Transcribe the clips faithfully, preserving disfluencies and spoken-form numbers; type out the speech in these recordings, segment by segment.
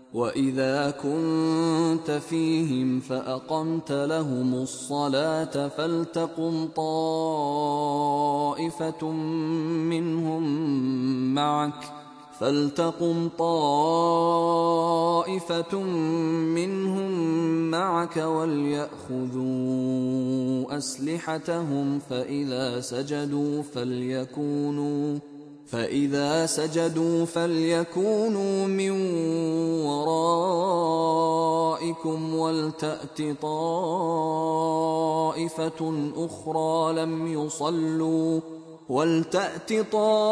وإذا كنت فيهم فأقمت لهم الصلاة فلتقم طائفة منهم معك فلتقم طائفة منهم معك وليأخذوا أسلحتهم فإذا سجدوا فليكونوا فإذا سجدوا فليكونوا من ورائكم ولتأت طائفة أخرى لم يصلوا ولتأت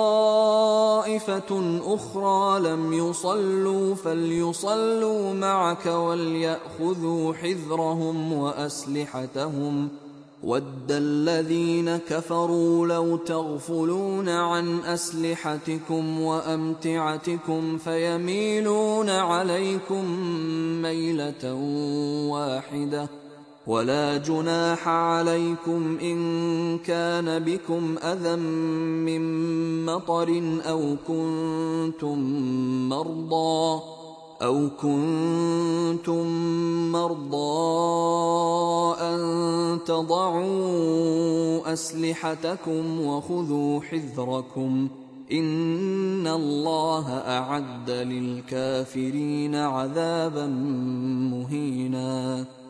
طائفة أخرى لم يصلوا فليصلوا معك وليأخذوا حذرهم وأسلحتهم وَدَّ الَّذِينَ كَفَرُوا لَوْ تَغْفُلُونَ عَنْ أَسْلِحَتِكُمْ وَأَمْتِعَتِكُمْ فَيَمِيلُونَ عَلَيْكُمْ مَيْلَةً وَاحِدَةً وَلَا جُنَاحَ عَلَيْكُمْ إِن كَانَ بِكُمْ أَذًى مِّن مَّطَرٍ أَوْ كُنتُم مَّرْضَىٰ أَوْ كُنتُم مَّرْضَىٰ أَن تَضَعُوا أَسْلِحَتَكُمْ وَخُذُوا حِذْرَكُمْ إِنَّ اللَّهَ أَعَدَّ لِلْكَافِرِينَ عَذَابًا مُّهِينًا